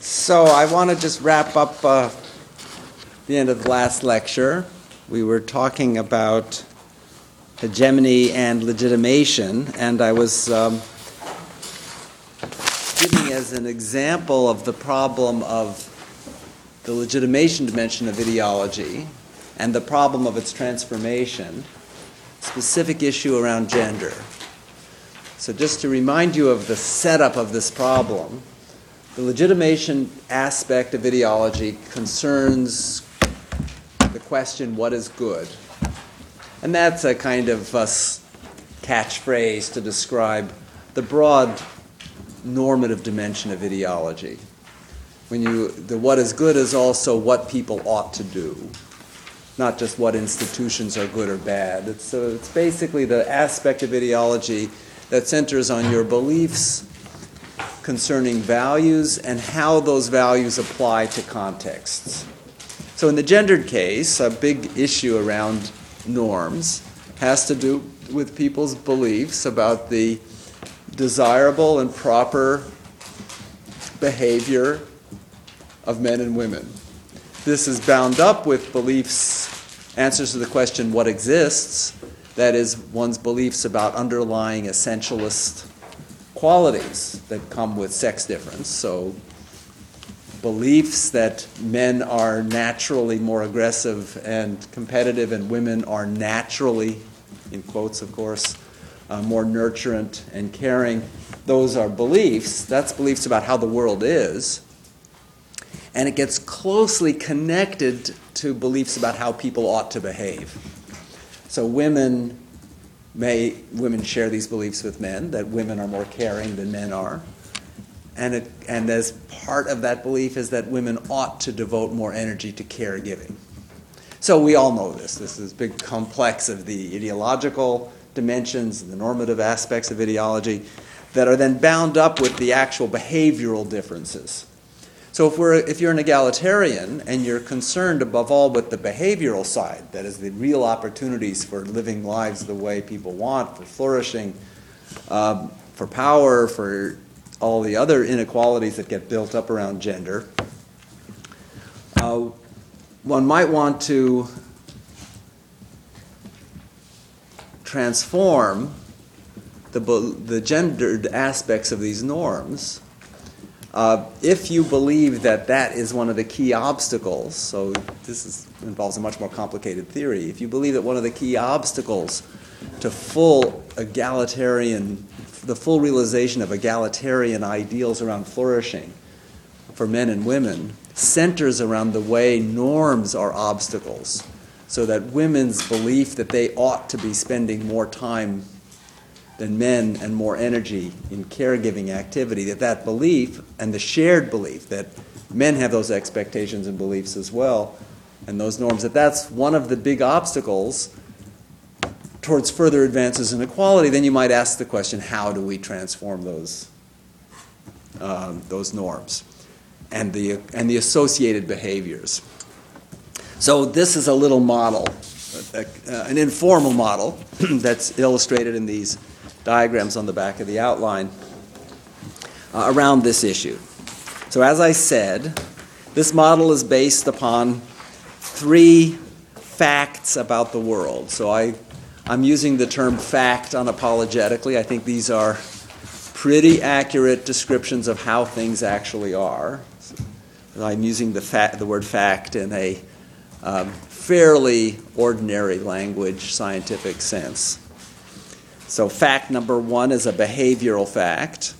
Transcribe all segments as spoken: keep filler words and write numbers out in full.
So I want to just wrap up uh, the end of the last lecture. We were talking about hegemony and legitimation, and I was um, giving as an example of the problem of the legitimation dimension of ideology and the problem of its transformation, specific issue around gender. So just to remind you of the setup of this problem, the legitimation aspect of ideology concerns the question, what is good? And that's a kind of uh, catchphrase to describe the broad normative dimension of ideology. When you, the what is good is also what people ought to do, not just what institutions are good or bad. It's, so it's basically the aspect of ideology that centers on your beliefs concerning values and how those values apply to contexts. So in the gendered case, a big issue around norms has to do with people's beliefs about the desirable and proper behavior of men and women. This is bound up with beliefs, answers to the question, what exists? That is, one's beliefs about underlying essentialist qualities that come with sex difference. So beliefs that men are naturally more aggressive and competitive and women are naturally, in quotes of course, uh, more nurturant and caring. Those are beliefs. That's beliefs about how the world is. And it gets closely connected to beliefs about how people ought to behave. So women may women share these beliefs with men, that women are more caring than men are. And it, and as part of that belief is that women ought to devote more energy to caregiving. So we all know this. This is a big complex of the ideological dimensions, the normative aspects of ideology that are then bound up with the actual behavioral differences. So if we're if you're an egalitarian and you're concerned above all with the behavioral side, that is the real opportunities for living lives the way people want, for flourishing, um, for power, for all the other inequalities that get built up around gender, uh, one might want to transform the, the gendered aspects of these norms. Uh, if you believe that that is one of the key obstacles, so this is, involves a much more complicated theory, if you believe that one of the key obstacles to full egalitarian, the full realization of egalitarian ideals around flourishing for men and women centers around the way norms are obstacles, so that women's belief that they ought to be spending more time than men and more energy in caregiving activity, that that belief and the shared belief that men have those expectations and beliefs as well, and those norms, that that's one of the big obstacles towards further advances in equality, then you might ask the question, how do we transform those um, those norms and the and the associated behaviors? So this is a little model, a, a, an informal model that's illustrated in these diagrams on the back of the outline uh, around this issue. So as I said, this model is based upon three facts about the world. So I, I'm using the term fact unapologetically. I think these are pretty accurate descriptions of how things actually are. I'm using the, fa- the word fact in a um, fairly ordinary language, scientific sense. So fact number one is a behavioral fact.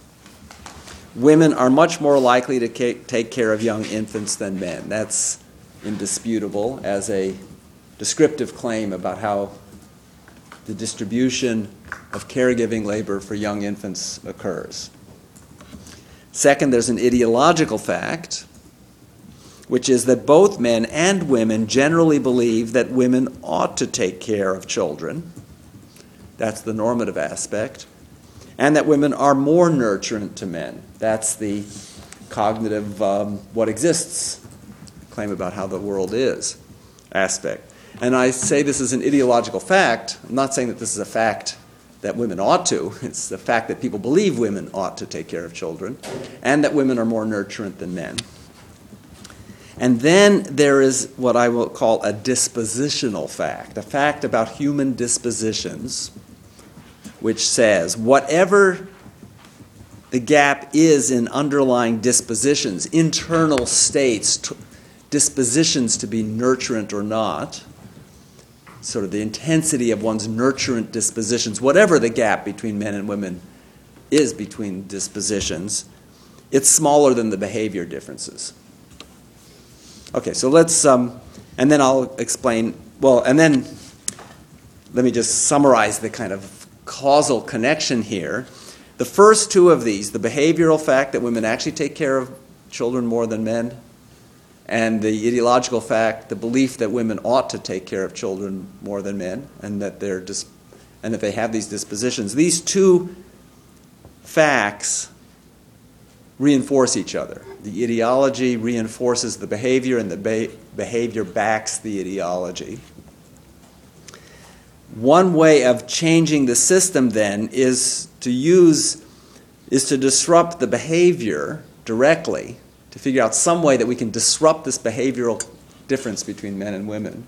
Women are much more likely to ca- take care of young infants than men. That's indisputable as a descriptive claim about how the distribution of caregiving labor for young infants occurs. Second, there's an ideological fact, which is that both men and women generally believe that women ought to take care of children. That's the normative aspect. And that women are more nurturant to men. That's the cognitive, um, what exists, claim about how the world is aspect. And I say this is an ideological fact. I'm not saying that this is a fact that women ought to. It's the fact that people believe women ought to take care of children, and that women are more nurturant than men. And then there is what I will call a dispositional fact, a fact about human dispositions, which says whatever the gap is in underlying dispositions, internal states, t- dispositions to be nurturant or not, sort of the intensity of one's nurturant dispositions, whatever the gap between men and women is between dispositions, it's smaller than the behavior differences. Okay, so let's, um, and then I'll explain, well, and then let me just summarize the kind of causal connection here. The first two of these, the behavioral fact that women actually take care of children more than men, and the ideological fact, the belief that women ought to take care of children more than men, and that they're dis- and that they have these dispositions. These two facts reinforce each other. The ideology reinforces the behavior, and the be- behavior backs the ideology. One way of changing the system, then, is to use, is to disrupt the behavior directly, to figure out some way that we can disrupt this behavioral difference between men and women,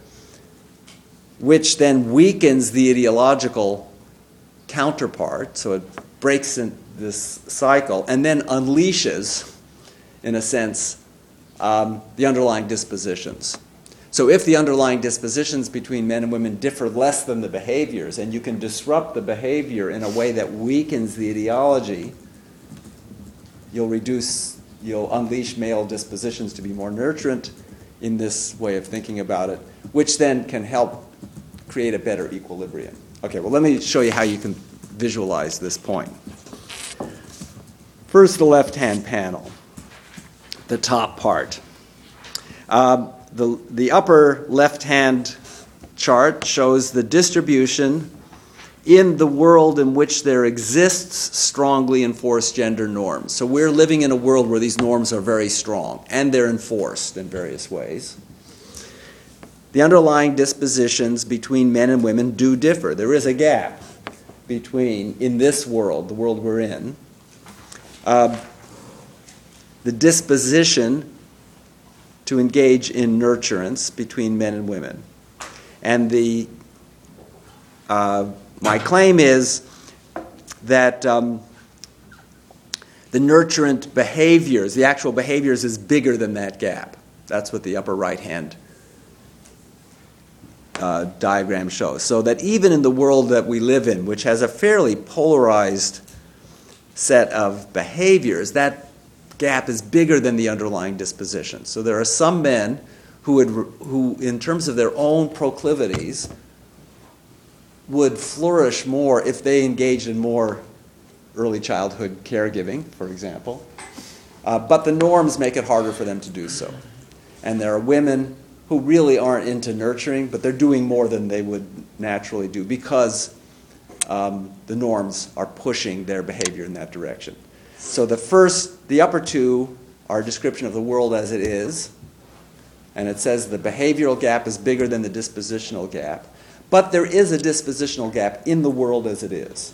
which then weakens the ideological counterpart, so it breaks in this cycle, and then unleashes, in a sense, um, the underlying dispositions. So if the underlying dispositions between men and women differ less than the behaviors, and you can disrupt the behavior in a way that weakens the ideology, you'll reduce, you'll unleash male dispositions to be more nurturant in this way of thinking about it, which then can help create a better equilibrium. Okay, well, let me show you how you can visualize this point. First, the left-hand panel, the top part. Um, the, the upper left-hand chart shows the distribution in the world in which there exists strongly enforced gender norms. So we're living in a world where these norms are very strong, and they're enforced in various ways. The underlying dispositions between men and women do differ. There is a gap between, in this world, the world we're in, uh, the disposition to engage in nurturance between men and women. And the uh, my claim is that um, the nurturant behaviors, the actual behaviors, is bigger than that gap. That's what the upper right-hand uh, diagram shows. So that even in the world that we live in, which has a fairly polarized set of behaviors, that gap is bigger than the underlying disposition. So there are some men who would, who, in terms of their own proclivities, would flourish more if they engaged in more early childhood caregiving, for example. Uh, but the norms make it harder for them to do so. And there are women who really aren't into nurturing, but they're doing more than they would naturally do because um, the norms are pushing their behavior in that direction. So the first, the upper two are a description of the world as it is, and it says the behavioral gap is bigger than the dispositional gap. But there is a dispositional gap in the world as it is.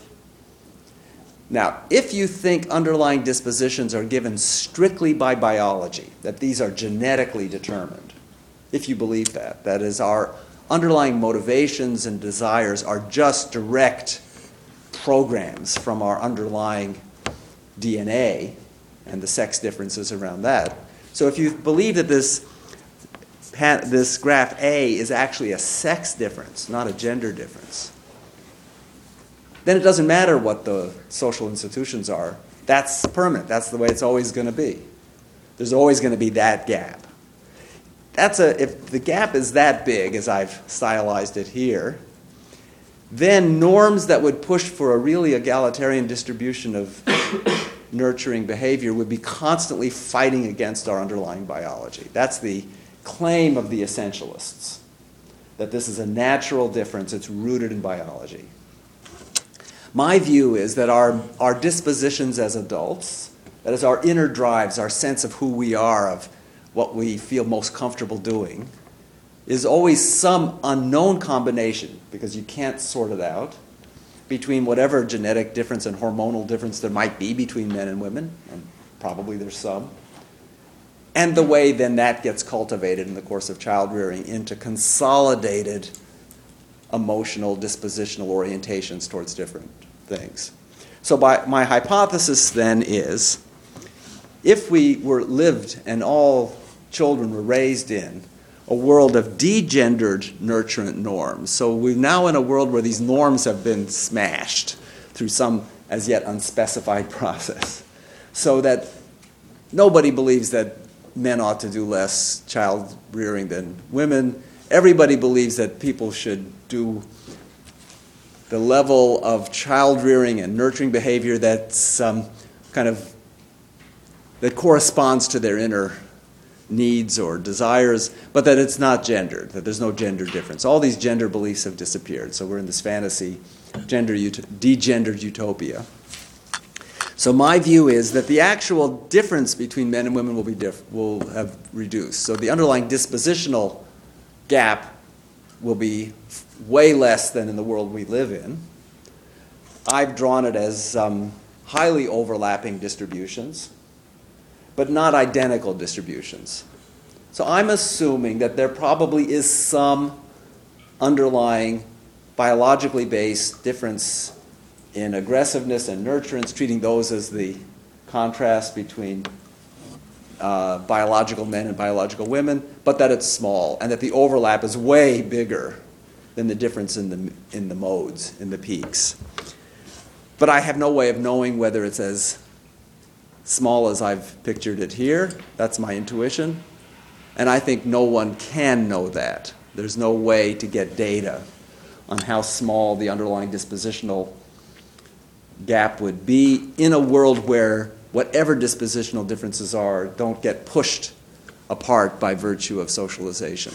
Now, if you think underlying dispositions are given strictly by biology, that these are genetically determined, if you believe that, that is, our underlying motivations and desires are just direct programs from our underlying D N A and the sex differences around that. So if you believe that this this graph A is actually a sex difference, not a gender difference, then it doesn't matter what the social institutions are. That's permanent. That's the way it's always going to be. There's always going to be that gap. That's a, if the gap is that big, as I've stylized it here, then norms that would push for a really egalitarian distribution of nurturing behavior would be constantly fighting against our underlying biology. That's the claim of the essentialists, that this is a natural difference, it's rooted in biology. My view is that our, our dispositions as adults, that is our inner drives, our sense of who we are, of what we feel most comfortable doing, is always some unknown combination, because you can't sort it out, between whatever genetic difference and hormonal difference there might be between men and women, and probably there's some, and the way then that gets cultivated in the course of child rearing into consolidated emotional, dispositional orientations towards different things. So by, my hypothesis then is, if we were lived and all children were raised in a world of degendered nurturant norms, so we're now in a world where these norms have been smashed through some as yet unspecified process, so that nobody believes that men ought to do less child rearing than women. Everybody believes that people should do the level of child rearing and nurturing behavior that's um, kind of that corresponds to their inner needs or desires, but that it's not gendered, that there's no gender difference. All these gender beliefs have disappeared, so we're in this fantasy gender ut- degendered utopia. So my view is that the actual difference between men and women will be diff- will have reduced. So the underlying dispositional gap will be way less than in the world we live in. I've drawn it as um, highly overlapping distributions, but not identical distributions. So I'm assuming that there probably is some underlying biologically based difference in aggressiveness and nurturance, treating those as the contrast between uh, biological men and biological women, but that it's small, and that the overlap is way bigger than the difference in the, in the modes, in the peaks. But I have no way of knowing whether it's as small as I've pictured it here. That's my intuition. And I think no one can know that. There's no way to get data on how small the underlying dispositional gap would be in a world where whatever dispositional differences are don't get pushed apart by virtue of socialization.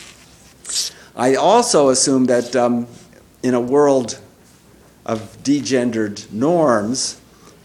I also assume that um, in a world of degendered norms,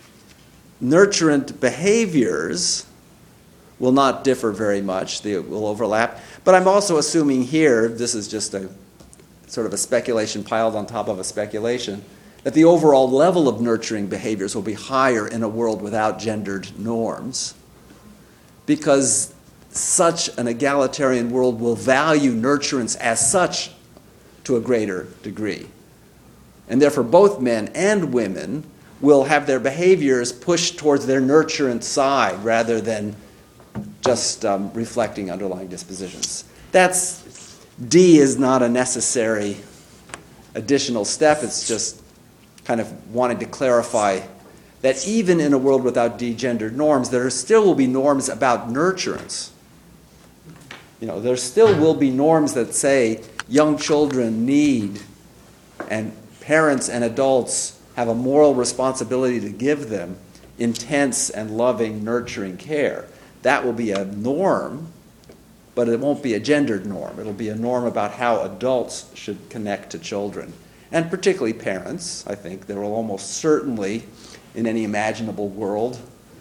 nurturant behaviors will not differ very much. They will overlap. But I'm also assuming here, this is just a sort of a speculation piled on top of a speculation, that the overall level of nurturing behaviors will be higher in a world without gendered norms, because such an egalitarian world will value nurturance as such to a greater degree. And therefore both men and women will have their behaviors pushed towards their nurturant side rather than just um, reflecting underlying dispositions. That's, D is not a necessary additional step. It's just kind of wanting to clarify that even in a world without degendered norms, there still will be norms about nurturance. You know, there still will be norms that say young children need, and parents and adults have a moral responsibility to give them intense and loving, nurturing care. That will be a norm, but it won't be a gendered norm. It'll be a norm about how adults should connect to children. And particularly parents, I think. There will almost certainly, in any imaginable world,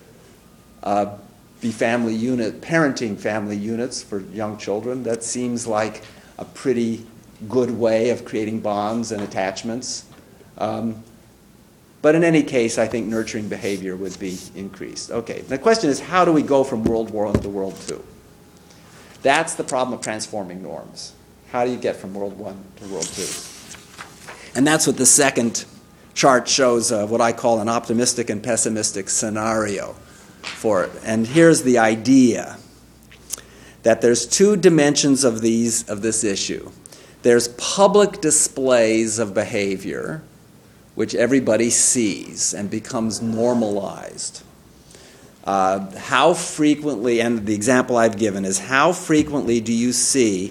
uh, be family unit, parenting family units for young children. That seems like a pretty good way of creating bonds and attachments. Um, But in any case, I think nurturing behavior would be increased. Okay, the question is, how do we go from World War One to World Two? That's the problem of transforming norms. How do you get from World One to World Two? And that's what the second chart shows, uh, what I call an optimistic and pessimistic scenario for it. And here's the idea, that there's two dimensions of these of this issue. There's public displays of behavior, which everybody sees and becomes normalized. Uh, how frequently, and the example I've given is, how frequently do you see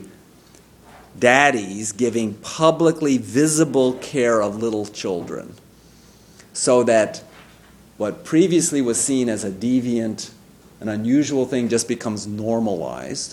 daddies giving publicly visible care of little children, so that what previously was seen as a deviant, an unusual thing, just becomes normalized?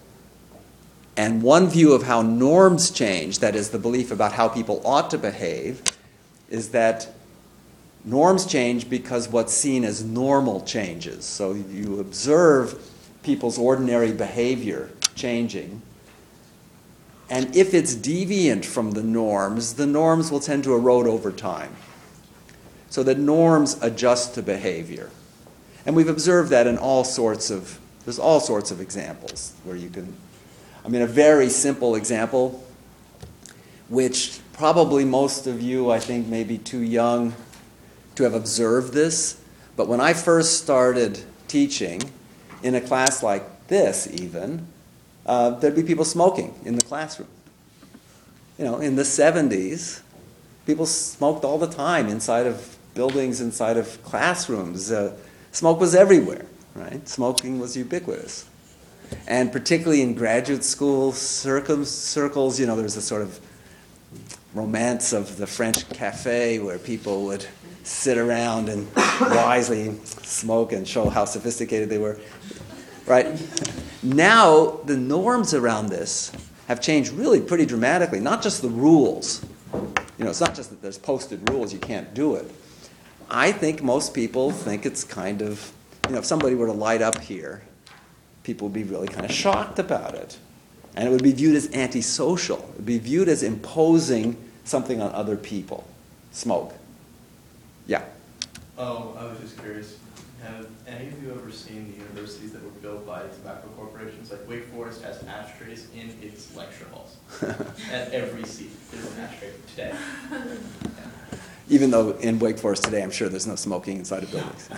And one view of how norms change, that is the belief about how people ought to behave, is that norms change because what's seen as normal changes. So you observe people's ordinary behavior changing, And if it's deviant from the norms, the norms will tend to erode over time. So the norms adjust to behavior. And we've observed that in all sorts of, there's all sorts of examples where you can, I mean, a very simple example, which probably most of you, I think, may be too young to have observed this. But when I first started teaching, in a class like this even, uh, there'd be people smoking in the classroom. You know, in the seventies, people smoked all the time inside of buildings, inside of classrooms. Uh, smoke was everywhere, right? Smoking was ubiquitous. And particularly in graduate school circum- circles, you know, there's a sort of romance of the French cafe where people would sit around and wisely smoke and show how sophisticated they were, right? Now, the norms around this have changed really pretty dramatically, not just the rules. You know, it's not just that there's posted rules, you can't do it. I think most people think it's kind of, you know, if somebody were to light up here, people would be really kind of shocked about it. And it would be viewed as antisocial. It would be viewed as imposing something on other people. Smoke. Yeah. Oh, I was just curious. Have any of you ever seen the universities that were built by tobacco corporations? Like Wake Forest has ashtrays in its lecture halls. At every seat, there's an ashtray today. Yeah. Even though in Wake Forest today, I'm sure there's no smoking inside of buildings.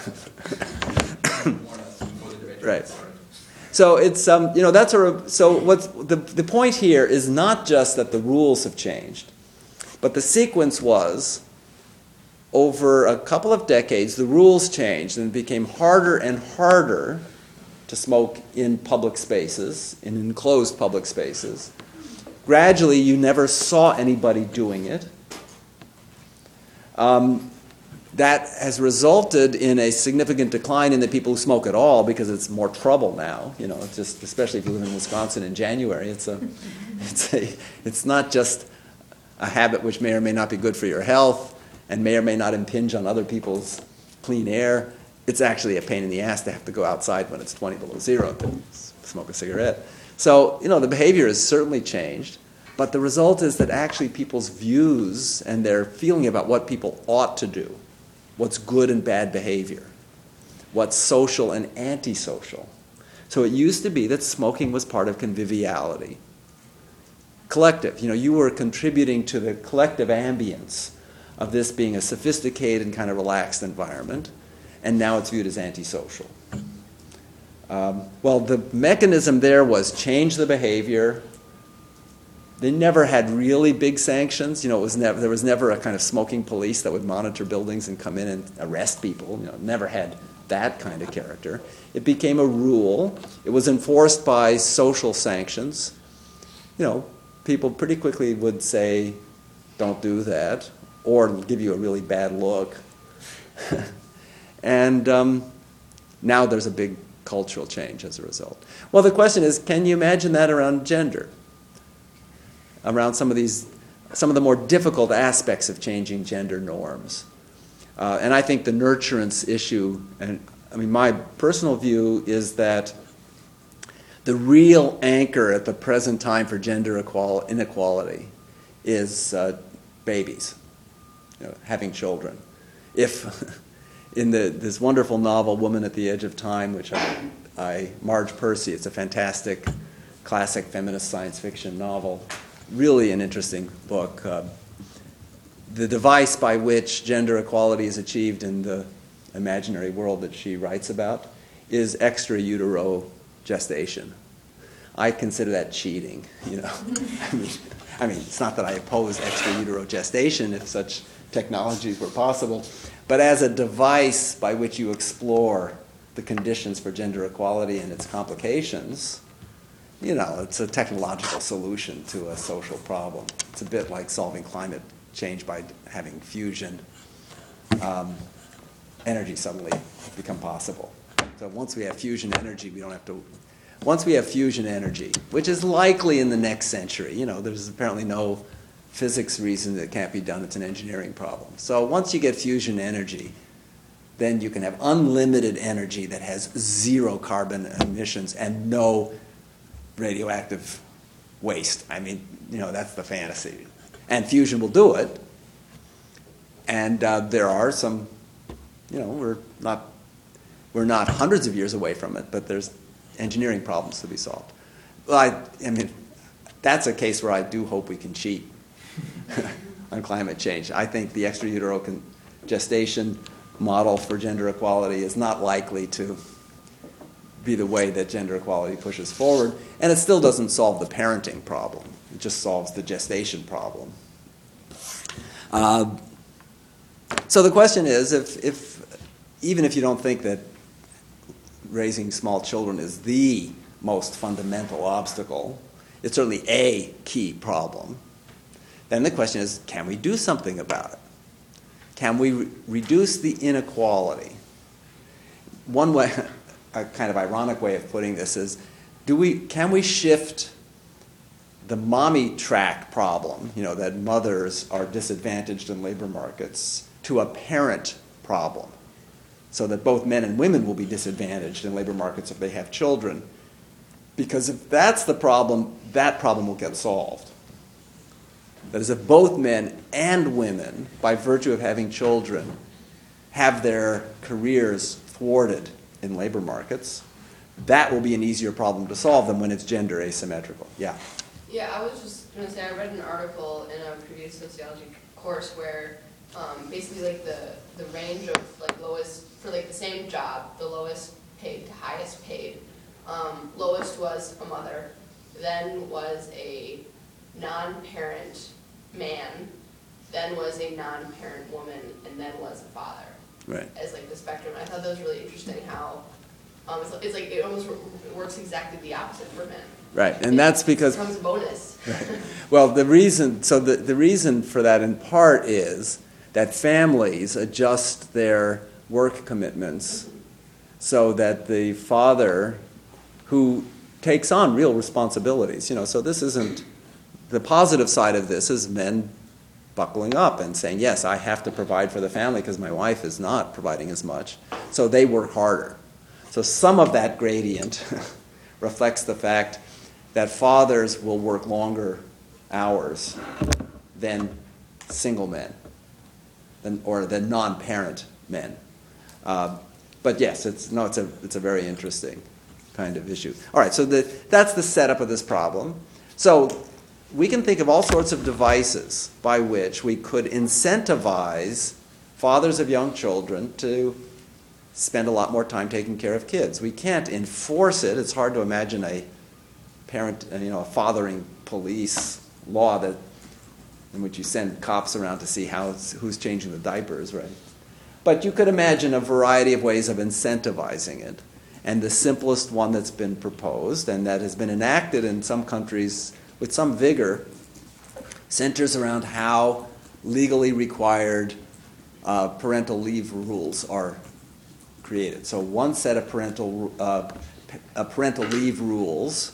Right. So it's um, you know that's a so what's the the point here is not just that the rules have changed, but the sequence was, over a couple of decades, the rules changed and it became harder and harder to smoke in public spaces, in enclosed public spaces. Gradually, you never saw anybody doing it. Um, that has resulted in a significant decline in the people who smoke at all because it's more trouble now. You know, it's just especially if you live in Wisconsin in January, it's a, it's a, it's not just a habit which may or may not be good for your health and may or may not impinge on other people's clean air. It's actually a pain in the ass to have to go outside when it's twenty below zero to smoke a cigarette. So, you know, the behavior has certainly changed, but the result is that actually people's views and their feeling about what people ought to do, what's good and bad behavior, what's social and antisocial. So it used to be that smoking was part of conviviality. Collective, you know, you were contributing to the collective ambience of this being a sophisticated and kind of relaxed environment, and now it's viewed as antisocial. Um, well, the mechanism there was change the behavior. They never had really big sanctions. You know, it was never, there was never a kind of smoking police that would monitor buildings and come in and arrest people. You know, it never had that kind of character. It became a rule. It was enforced by social sanctions. You know, people pretty quickly would say, don't do that, or give you a really bad look. And um, now there's a big cultural change as a result. Well, the question is, can you imagine that around gender? Around some of these, some of the more difficult aspects of changing gender norms. Uh, and I think the nurturance issue, and I mean, my personal view is that the real anchor at the present time for gender equal- inequality is uh, babies, you know, having children. If in the this wonderful novel, Woman at the Edge of Time, which I, I Marge Percy, it's a fantastic classic feminist science fiction novel, really an interesting book. Uh, the device by which gender equality is achieved in the imaginary world that she writes about is extra utero gestation. I consider that cheating, you know. I mean, I mean, it's not that I oppose extra utero gestation if such technologies were possible, but as a device by which you explore the conditions for gender equality and its complications, you know, it's a technological solution to a social problem. It's a bit like solving climate change by having fusion. Um, energy suddenly become possible. So once we have fusion energy, we don't have to, once we have fusion energy, which is likely in the next century, you know, there's apparently no physics reason that it can't be done, it's an engineering problem. So once you get fusion energy, then you can have unlimited energy that has zero carbon emissions and no radioactive waste. I mean, you know, that's the fantasy. And fusion will do it. And uh, there are some, you know, we're not we're not hundreds of years away from it, but there's engineering problems to be solved. Well, I, I mean, that's a case where I do hope we can cheat on climate change. I think the extrauterine con- gestation model for gender equality is not likely to be the way that gender equality pushes forward, and it still doesn't solve the parenting problem. It just solves the gestation problem. Uh, so the question is, if, if even if you don't think that raising small children is the most fundamental obstacle, it's certainly a key problem. Then the question is, can we do something about it? Can we re- reduce the inequality? One way, a kind of ironic way of putting this is, do we, can we shift the mommy track problem, you know, that mothers are disadvantaged in labor markets, to a parent problem, so that both men and women will be disadvantaged in labor markets if they have children? Because if that's the problem, that problem will get solved. That is, if both men and women, by virtue of having children, have their careers thwarted in labor markets, that will be an easier problem to solve than when it's gender asymmetrical. Yeah? Yeah, I was just going to say, I read an article in a previous sociology course where um, basically like the, the range of like lowest, for like the same job, the lowest paid to highest paid, um, lowest was a mother, then was a non-parent man, then was a non-parent woman, and then was a father. Right. As like the spectrum. I thought that was really interesting how um, it's, it's like it almost it works exactly the opposite for men. Right, and it that's because becomes a bonus. Right. Well, the reason so the, the reason for that in part is that families adjust their work commitments mm-hmm. so that the father who takes on real responsibilities, you know, so this isn't the positive side of this is men buckling up and saying, yes, I have to provide for the family because my wife is not providing as much. So they work harder. So some of that gradient reflects the fact that fathers will work longer hours than single men, than, or than non-parent men. Uh, but yes, it's no, it's a it's a very interesting kind of issue. All right, so the, that's the setup of this problem. So we can think of all sorts of devices by which we could incentivize fathers of young children to spend a lot more time taking care of kids. We can't enforce it. It's hard to imagine a parent, you know, a fathering police law that in which you send cops around to see how it's, who's changing the diapers, right? But you could imagine a variety of ways of incentivizing it. And the simplest one that's been proposed and that has been enacted in some countries with some vigor centers around how legally required uh, parental leave rules are created. So one set of parental uh, uh, parental leave rules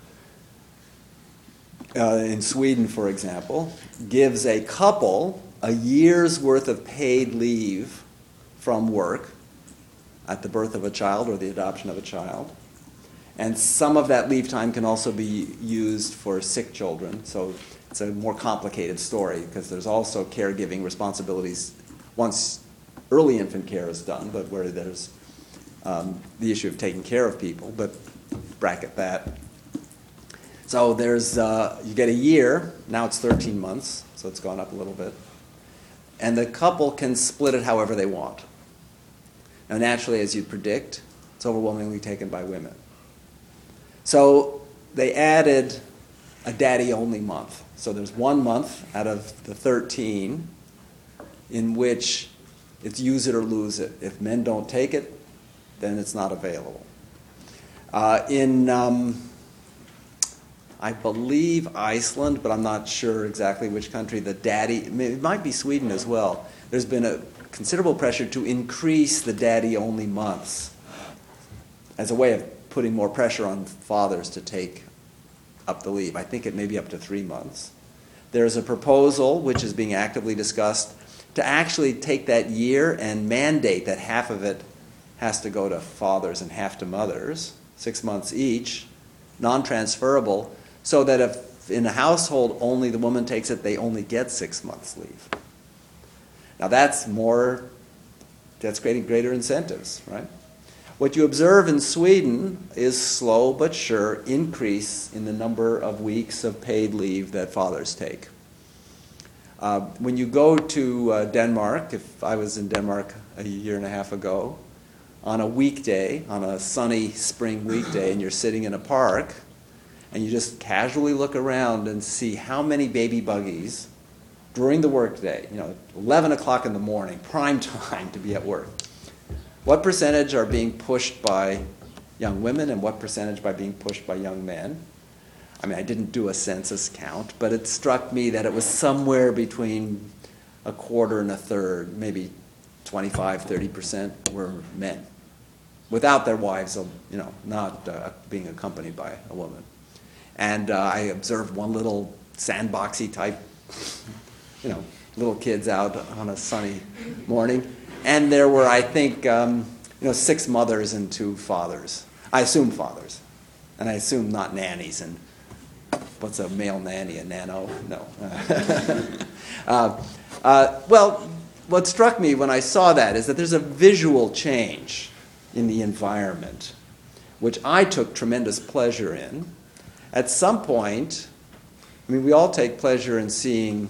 uh, in Sweden, for example, gives a couple a year's worth of paid leave from work at the birth of a child or the adoption of a child. And some of that leave time can also be used for sick children. So it's a more complicated story because there's also caregiving responsibilities once early infant care is done, but where there's um, the issue of taking care of people, but bracket that. So there's, uh, you get a year, now it's thirteen months, so it's gone up a little bit. And the couple can split it however they want. Now naturally, as you'd predict, it's overwhelmingly taken by women. So they added a daddy-only month. So there's one month out of the thirteen in which it's use it or lose it. If men don't take it, then it's not available. Uh, in, um, I believe, Iceland, but I'm not sure exactly which country, the daddy, it might be Sweden as well, there's been a considerable pressure to increase the daddy-only months as a way of putting more pressure on fathers to take up the leave. I think it may be up to three months. There's a proposal, which is being actively discussed, to actually take that year and mandate that half of it has to go to fathers and half to mothers, six months each, non-transferable, so that if in a household only the woman takes it, they only get six months leave. Now that's more, that's creating greater incentives, right? What you observe in Sweden is slow but sure increase in the number of weeks of paid leave that fathers take. Uh, when you go to uh, Denmark, if I was in Denmark a year and a half ago, on a weekday, on a sunny spring weekday, and you're sitting in a park, and you just casually look around and see how many baby buggies during the workday, you know, eleven o'clock in the morning, prime time to be at work. What percentage are being pushed by young women and what percentage by being pushed by young men? I mean, I didn't do a census count, but it struck me that it was somewhere between a quarter and a third, maybe twenty-five, thirty percent were men, without their wives, you know, not uh, being accompanied by a woman. And uh, I observed one little sandboxy type, you know, little kids out on a sunny morning. And there were, I think, um, you know, six mothers and two fathers. I assume fathers. And I assume not nannies. And what's a male nanny, a nano? No. uh, uh, well, what struck me when I saw that is that there's a visual change in the environment, which I took tremendous pleasure in. At some point, I mean, we all take pleasure in seeing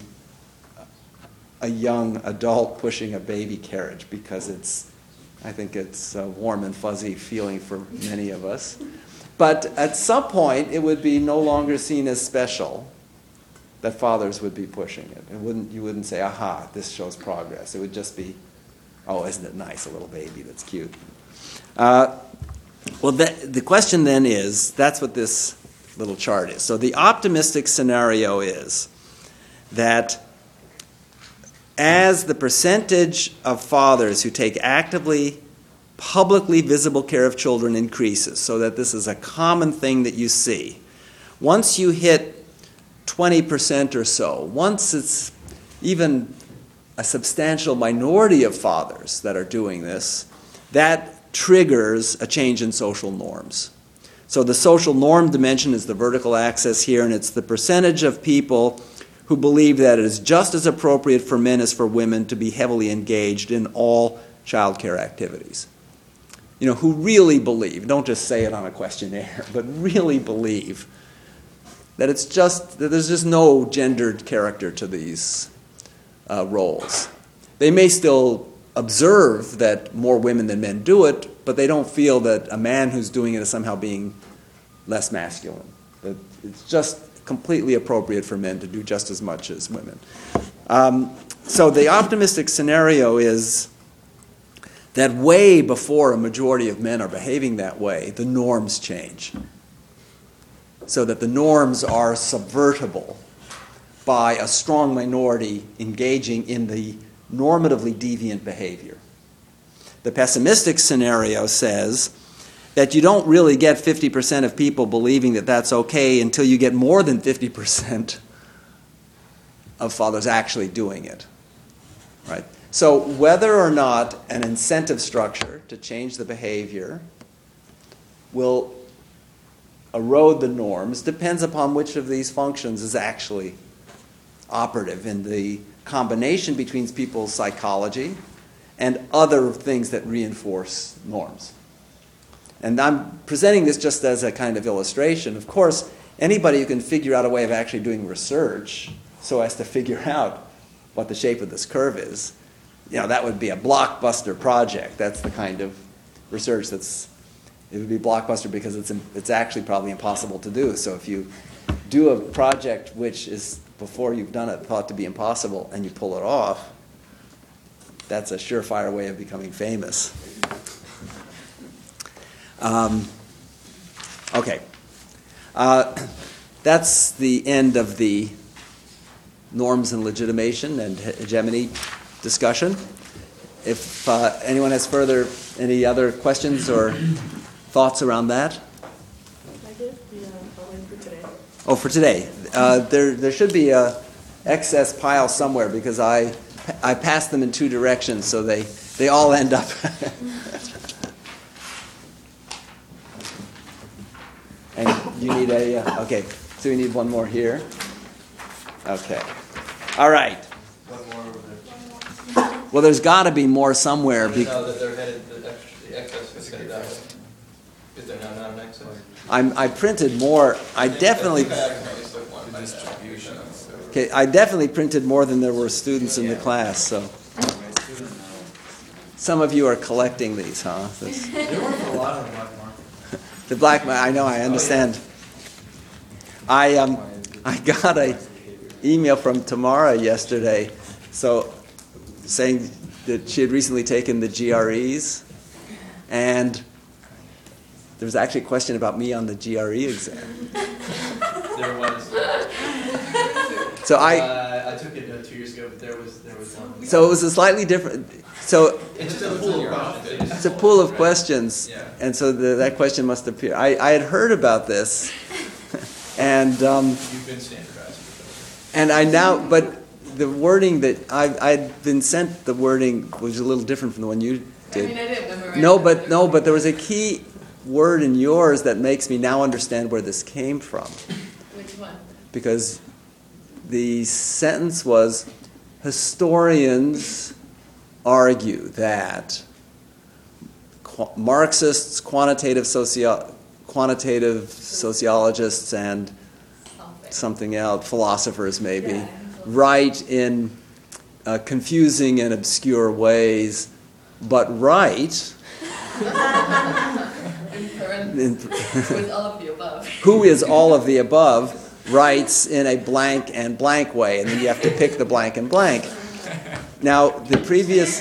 a young adult pushing a baby carriage because it's, I think it's a warm and fuzzy feeling for many of us. But at some point, it would be no longer seen as special that fathers would be pushing it. It wouldn't, you wouldn't say, aha, this shows progress. It would just be, oh, isn't it nice, a little baby that's cute. Uh, well, the, the question then is, that's what this little chart is. So the optimistic scenario is that as the percentage of fathers who take actively, publicly visible care of children increases, so that this is a common thing that you see, once you hit twenty percent or so, once it's even a substantial minority of fathers that are doing this, that triggers a change in social norms. So the social norm dimension is the vertical axis here, and it's the percentage of people who believe that it is just as appropriate for men as for women to be heavily engaged in all child care activities. You know, who really believe, don't just say it on a questionnaire, but really believe that it's just, that there's just no gendered character to these uh, roles. They may still observe that more women than men do it, but they don't feel that a man who's doing it is somehow being less masculine. That it's just completely appropriate for men to do just as much as women. Um, so the optimistic scenario is that way before a majority of men are behaving that way, the norms change. So that the norms are subvertible by a strong minority engaging in the normatively deviant behavior. The pessimistic scenario says that you don't really get fifty percent of people believing that that's okay until you get more than fifty percent of fathers actually doing it. Right? So whether or not an incentive structure to change the behavior will erode the norms depends upon which of these functions is actually operative in the combination between people's psychology and other things that reinforce norms. And I'm presenting this just as a kind of illustration. Of course, anybody who can figure out a way of actually doing research so as to figure out what the shape of this curve is, you know, that would be a blockbuster project. That's the kind of research that's, it would be blockbuster because it's it's actually probably impossible to do. So if you do a project which is, before you've done it, thought to be impossible, and you pull it off, that's a surefire way of becoming famous. Um, okay. Uh, that's the end of the norms and legitimation and hegemony discussion. If uh, anyone has further, any other questions or thoughts around that? I did the uh, following for today. Oh, for today. Uh, there, there should be a excess pile somewhere because I, I passed them in two directions, so they, they all end up. And you need a, uh, okay. Do we need one more here? Okay. All right. One more over there. Well, there's got to be more somewhere. Be- No, that they're headed, the extra, the excess is headed that way. Is there now not an excess? I'm, I printed more. I definitely. I think I accidentally took one by distribution. Okay, I definitely printed more than there were students in the class. So, some of you are collecting these, huh? This, There weren't a lot of black market. the black. I know. I understand. I um, I got a email from Tamara yesterday, so saying that she had recently taken the G R Es, and there was actually a question about me on the G R E exam. There was. So I. Uh, I took it uh, two years ago, but there was there was one. So it was a slightly different. So It's just a pool of questions. it's a pool of questions, Yeah. and so the, that question must appear. I, I had heard about this, and um, You've been standardized with and I now, but the wording that I I'd been sent, the wording was a little different from the one you I mean, did. I didn't memorize. No, it, but no, but there was a key word in yours that makes me now understand where this came from, Which one? because the sentence was, historians argue that qu- Marxists, quantitative socio- quantitative sociologists, and Something. something else, philosophers maybe, Yeah. write in uh, confusing and obscure ways, but write In parentheses, in, with all of the above. who is all of the above, writes in a blank and blank way, and then you have to pick the blank and blank. Now, the previous...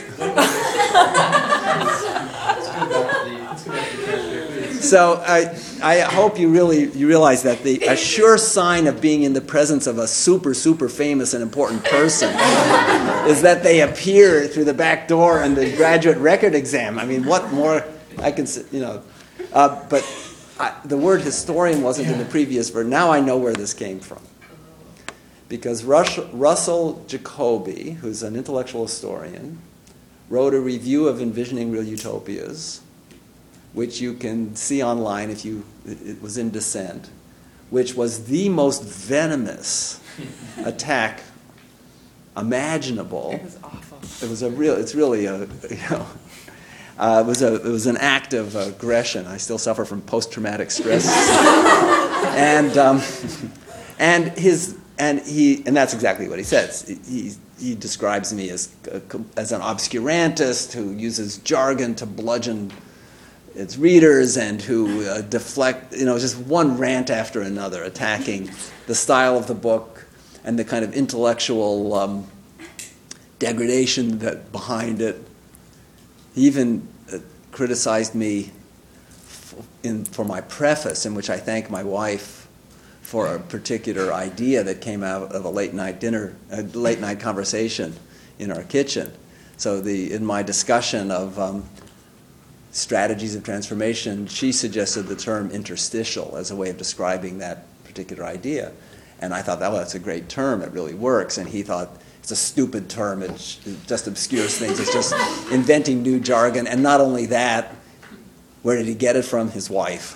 So I, I hope you really you realize that the a sure sign of being in the presence of a super, super famous and important person is that they appear through the back door in the graduate record exam. I mean, what more I can, s- you know. Uh, but I, the word historian wasn't in the previous verse. Now I know where this came from. Because Rush, Russell Jacoby, who's an intellectual historian, wrote a review of Envisioning Real Utopias, which you can see online if you, it was in Dissent, which was the most venomous attack imaginable. It was awful. It was a real, it's really a, you know, uh, it was a, it was an act of aggression. I still suffer from post-traumatic stress. and, um, and his, and he, and that's exactly what he says. He, he describes me as, a, as an obscurantist who uses jargon to bludgeon its readers and who uh, deflect, you know, just one rant after another, attacking the style of the book and the kind of intellectual um, degradation that behind it. He even uh, criticized me f- in, for my preface, in which I thank my wife for a particular idea that came out of a late night dinner, a late night conversation in our kitchen. So the in my discussion of um, strategies of transformation, she suggested the term interstitial as a way of describing that particular idea. And I thought, oh, that's a great term, it really works. And he thought, it's a stupid term, it just obscures things, it's just inventing new jargon. And not only that, where did he get it from? His wife.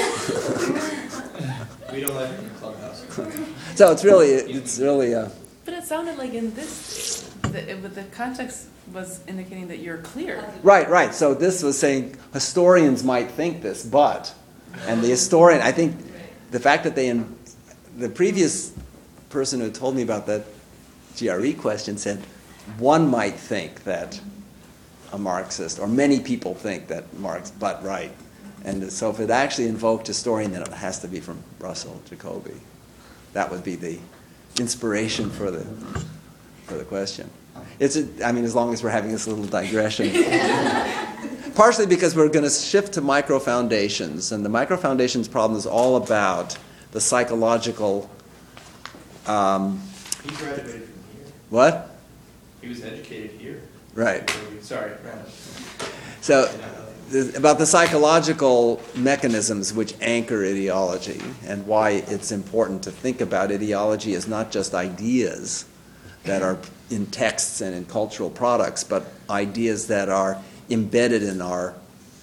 We don't let him in the clubhouse. So it's really, it's really a... But it sounded like in this, the, it, but the context was indicating that you're clear. Right, right. So this was saying historians might think this, but, and the historian, I think the fact that they, in, the previous person who told me about that G R E question said, one might think that a Marxist, or many people think that Marx, but right. And so if it actually invoked historian, then it has to be from Russell Jacoby. That would be the inspiration for the for the question. It's a, I mean, as long as we're having this little digression. Partially because we're going to shift to micro foundations, and the micro foundations problem is all about the psychological. Um, He graduated from here. what? He was educated here. Right. Sorry, Randall. So, th- about the psychological mechanisms which anchor ideology, and why it's important to think about ideology as not just ideas that are in texts and in cultural products, but ideas that are embedded in our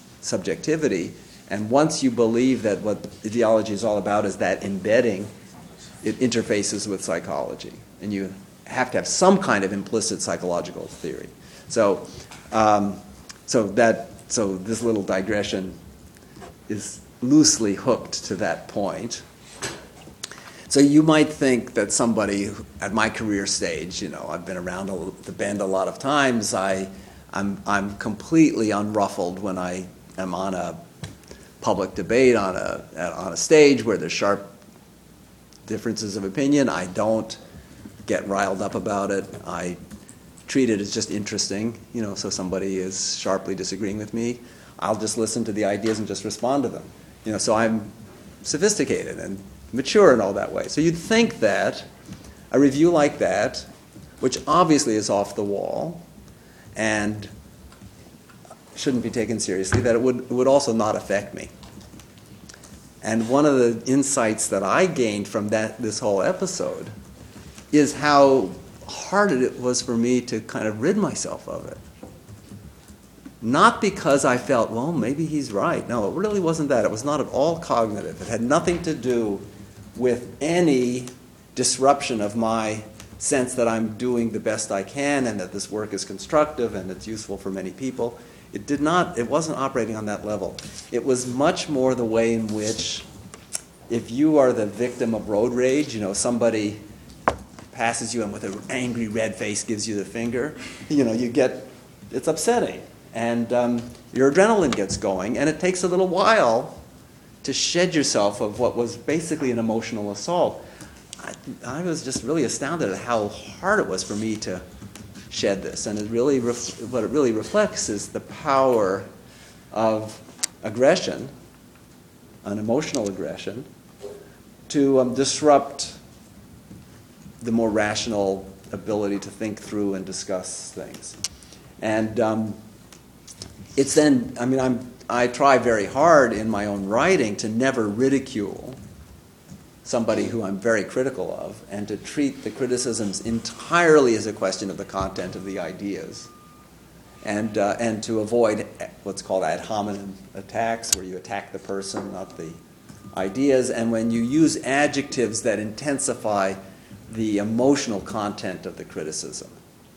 subjectivity. And once you believe that what ideology is all about is that embedding it interfaces with psychology, and you have to have some kind of implicit psychological theory. So, um, so that so this little digression is loosely hooked to that point. So you might think that somebody who, at my career stage, you know, I've been around a, the bend a lot of times. I, I'm, I'm completely unruffled when I am on a public debate on a on a stage where there's sharp differences of opinion. I don't get riled up about it. I treat it as just interesting. You know, so somebody is sharply disagreeing with me, I'll just listen to the ideas and just respond to them. You know, so I'm sophisticated and mature in all that way. So you'd think that a review like that, which obviously is off the wall and shouldn't be taken seriously, that it would, it would also not affect me. And one of the insights that I gained from that this whole episode is how hard it was for me to kind of rid myself of it. Not because I felt, well, maybe he's right. No, it really wasn't that. It was not at all cognitive. It had nothing to do with any disruption of my sense that I'm doing the best I can and that this work is constructive and it's useful for many people. It did not, it wasn't operating on that level. It was much more the way in which if you are the victim of road rage, you know, somebody passes you and with an angry red face gives you the finger, you know, you get, it's upsetting. And um, your adrenaline gets going, and it takes a little while to shed yourself of what was basically an emotional assault. I, I was just really astounded at how hard it was for me to shed this. And it really, ref- what it really reflects is the power of aggression, an emotional aggression, to um, disrupt the more rational ability to think through and discuss things. And um, it's then, I mean, I'm, I try very hard in my own writing to never ridicule somebody who I'm very critical of and to treat the criticisms entirely as a question of the content of the ideas and, uh, and to avoid what's called ad hominem attacks, where you attack the person, not the ideas, and when you use adjectives that intensify the emotional content of the criticism.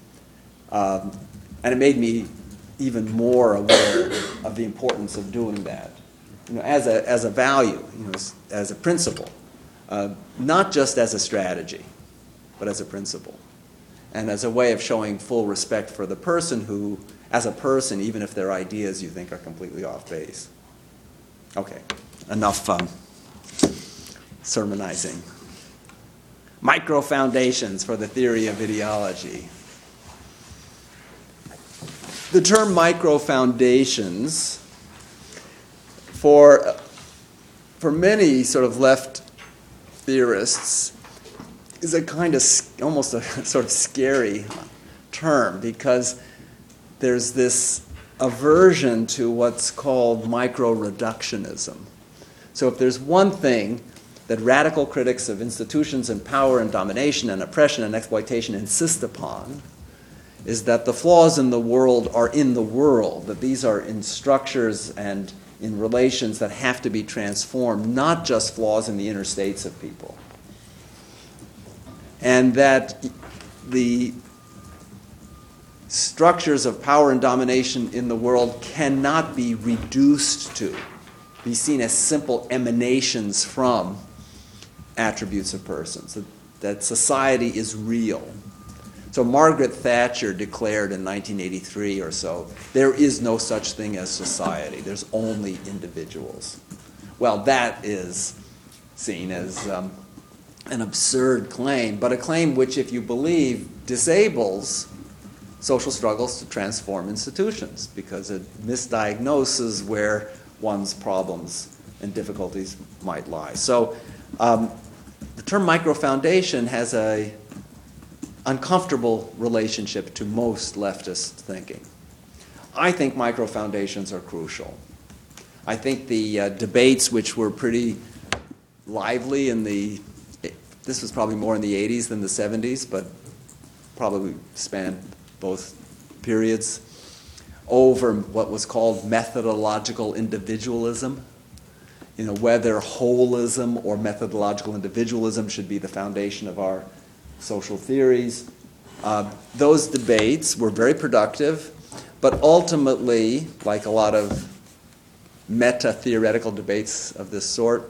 Um, and it made me even more aware of the importance of doing that, you know, as a as a value, you know, as, as a principle, uh, not just as a strategy, but as a principle, and as a way of showing full respect for the person who, as a person, even if their ideas you think are completely off base. Okay, enough um, sermonizing. Micro foundations for the theory of ideology. The term micro foundations, for, for many sort of left theorists, is a kind of almost a sort of scary term because there's this aversion to what's called micro-reductionism. So if there's one thing that radical critics of institutions and power and domination and oppression and exploitation insist upon, is that the flaws in the world are in the world, that these are in structures and in relations that have to be transformed, not just flaws in the inner states of people. And that the structures of power and domination in the world cannot be reduced to, be seen as simple emanations from attributes of persons, that, that society is real. So Margaret Thatcher declared in nineteen eighty-three or so, there is no such thing as society, there's only individuals. Well, that is seen as um, an absurd claim, but a claim which, if you believe, disables social struggles to transform institutions, because it misdiagnoses where one's problems and difficulties might lie. So um, the term micro-foundation has a uncomfortable relationship to most leftist thinking. I think micro-foundations are crucial. I think the uh, debates, which were pretty lively in the, this was probably more in the eighties than the seventies, but probably spanned both periods, over what was called methodological individualism. you know, whether holism or methodological individualism should be the foundation of our social theories. Uh, those debates were very productive, but ultimately, like a lot of meta-theoretical debates of this sort,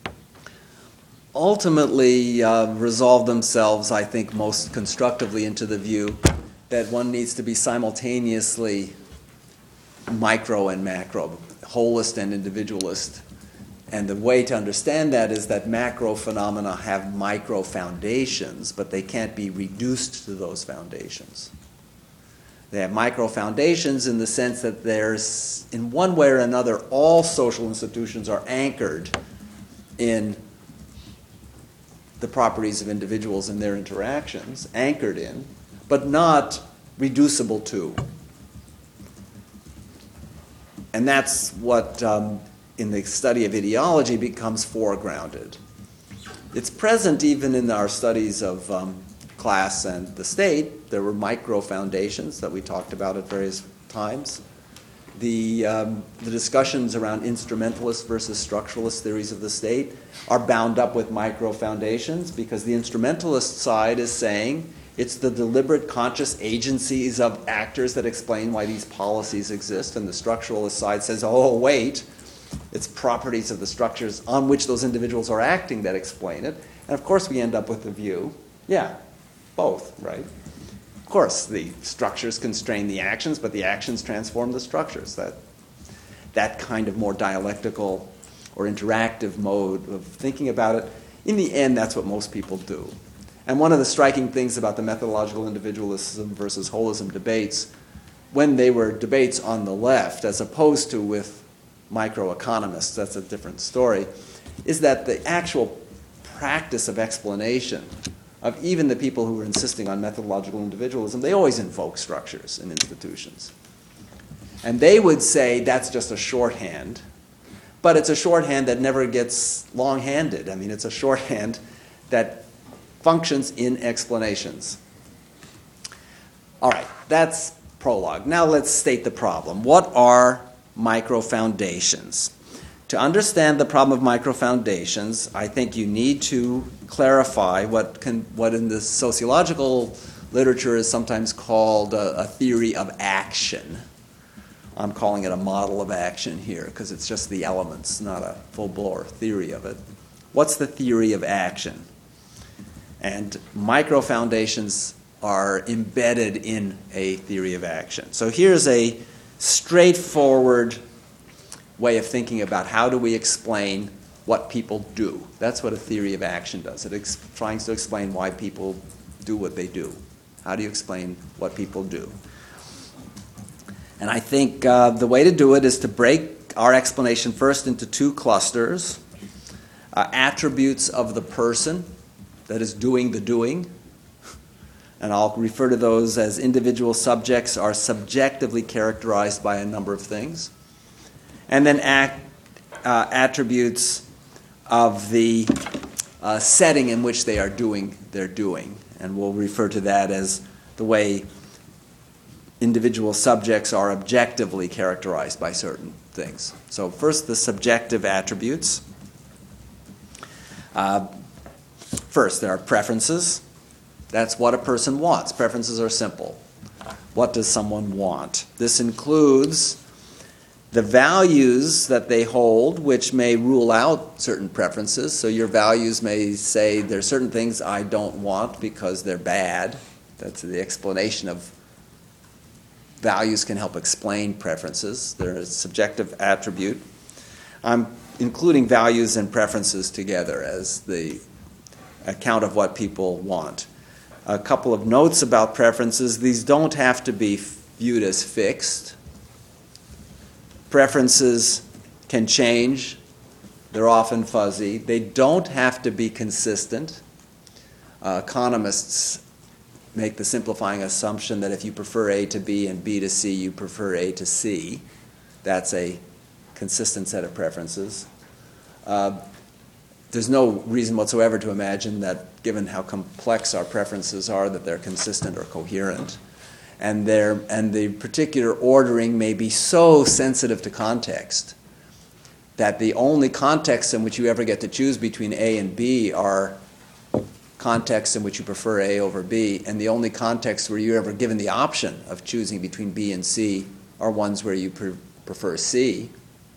ultimately uh, resolve themselves, I think, most constructively into the view that one needs to be simultaneously micro and macro, holist and individualist. And the way to understand that is that macro phenomena have micro foundations, but they can't be reduced to those foundations. They have micro foundations in the sense that there's, in one way or another, all social institutions are anchored in the properties of individuals and their interactions, anchored in, but not reducible to. And that's what, um, in the study of ideology, becomes foregrounded. It's present even in our studies of um, class and the state. There were micro foundations that we talked about at various times. The, um, the discussions around instrumentalist versus structuralist theories of the state are bound up with micro foundations, because the instrumentalist side is saying it's the deliberate conscious agencies of actors that explain why these policies exist, and the structuralist side says, oh, wait, it's properties of the structures on which those individuals are acting that explain it. And of course we end up with the view, yeah, both, right? Of course, the structures constrain the actions, but the actions transform the structures. That, that kind of more dialectical or interactive mode of thinking about it, in the end, that's what most people do. And one of the striking things about the methodological individualism versus holism debates, when they were debates on the left, as opposed to with microeconomists, that's a different story, is that the actual practice of explanation of even the people who were insisting on methodological individualism, they always invoke structures and institutions. And they would say that's just a shorthand, but it's a shorthand that never gets long-handed. I mean, it's a shorthand that functions in explanations. All right, that's prologue. Now let's state the problem. What are micro-foundations? To understand the problem of micro-foundations, I think you need to clarify what can, what in the sociological literature is sometimes called a, a theory of action. I'm calling it a model of action here because it's just the elements, not a full-bore theory of it. What's the theory of action? And micro-foundations are embedded in a theory of action. So here's a straightforward way of thinking about how do we explain what people do. That's what a theory of action does. It ex- tries to explain why people do what they do. How do you explain what people do? And I think uh, the way to do it is to break our explanation first into two clusters. Uh, attributes of the person that is doing the doing. And I'll refer to those as individual subjects are subjectively characterized by a number of things. And then act, uh, attributes of the uh, setting in which they are doing their doing. And we'll refer to that as the way individual subjects are objectively characterized by certain things. So first, the subjective attributes. Uh, first, there are preferences. That's what a person wants. Preferences are simple. What does someone want? This includes the values that they hold, which may rule out certain preferences. So your values may say there are certain things I don't want because they're bad. That's the explanation of values can help explain preferences. They're a subjective attribute. I'm including values and preferences together as the account of what people want. A couple of notes about preferences. These don't have to be viewed as fixed. Preferences can change. They're often fuzzy. They don't have to be consistent. Uh, economists make the simplifying assumption that if you prefer A to B and B to C, you prefer A to C. That's a consistent set of preferences. Uh, there's no reason whatsoever to imagine that, given how complex our preferences are, that they're consistent or coherent. And, and the particular ordering may be so sensitive to context that the only contexts in which you ever get to choose between A and B are contexts in which you prefer A over B, and the only contexts where you're ever given the option of choosing between B and C are ones where you pre- prefer C.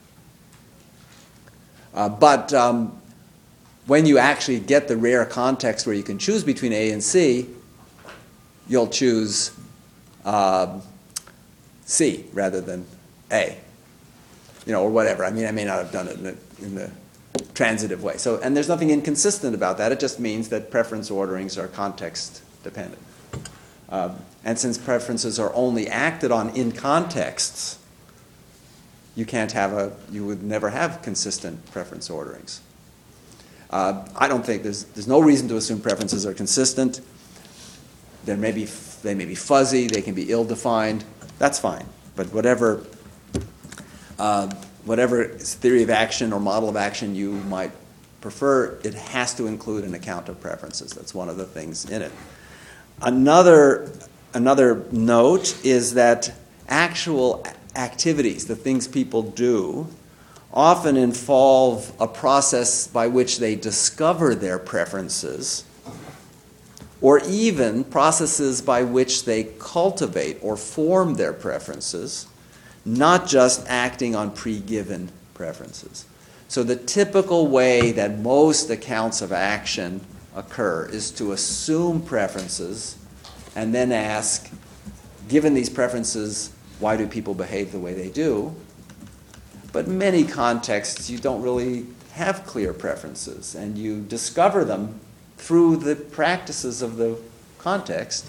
Uh, but um, when you actually get the rare context where you can choose between A and C, you'll choose uh, C rather than A, you know, or whatever. I mean, I may not have done it in the, in the transitive way. So, and there's nothing inconsistent about that. It just means that preference orderings are context dependent. Um, and since preferences are only acted on in contexts, you can't have a, you would never have consistent preference orderings. Uh, I don't think there's there's no reason to assume preferences are consistent. There may be they may be fuzzy, they can be ill-defined. That's fine. But whatever uh, whatever theory of action or model of action you might prefer, it has to include an account of preferences. That's one of the things in it. Another another note is that actual activities, the things people do, often involve a process by which they discover their preferences, or even processes by which they cultivate or form their preferences, not just acting on pre-given preferences. So the typical way that most accounts of action occur is to assume preferences and then ask, given these preferences, why do people behave the way they do? But in many contexts, you don't really have clear preferences, and you discover them through the practices of the context.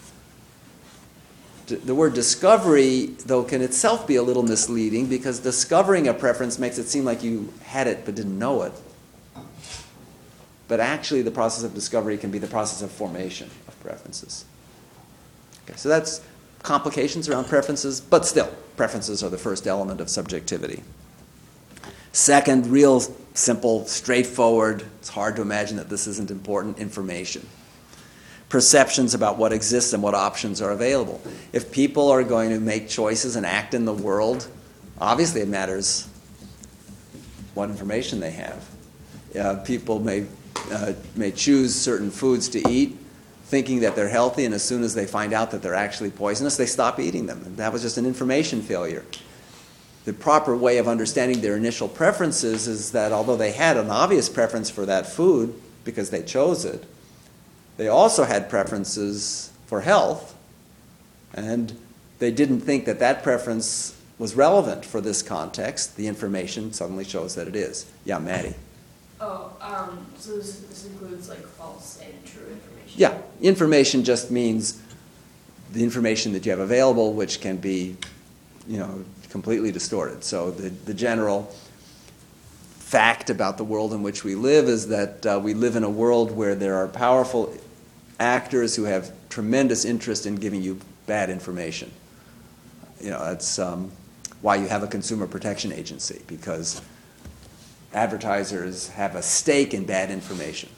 D- the word discovery, though, can itself be a little misleading, because discovering a preference makes it seem like you had it but didn't know it. But actually, the process of discovery can be the process of formation of preferences. Okay, so that's complications around preferences, but still, preferences are the first element of subjectivity. Second, real simple, straightforward, it's hard to imagine that this isn't important, information. Perceptions about what exists and what options are available. If people are going to make choices and act in the world, obviously it matters what information they have. Uh, people may, uh, may choose certain foods to eat, thinking that they're healthy, and as soon as they find out that they're actually poisonous, they stop eating them. And that was just an information failure. The proper way of understanding their initial preferences is that although they had an obvious preference for that food because they chose it, they also had preferences for health, and they didn't think that that preference was relevant for this context. The information suddenly shows that it is. Yeah, Maddie. Oh, um, so this, this includes like false and true information? Yeah, information just means the information that you have available, which can be, you know, completely distorted. So the, the general fact about the world in which we live is that uh, we live in a world where there are powerful actors who have tremendous interest in giving you bad information. You know, that's um, why you have a consumer protection agency, because advertisers have a stake in bad information.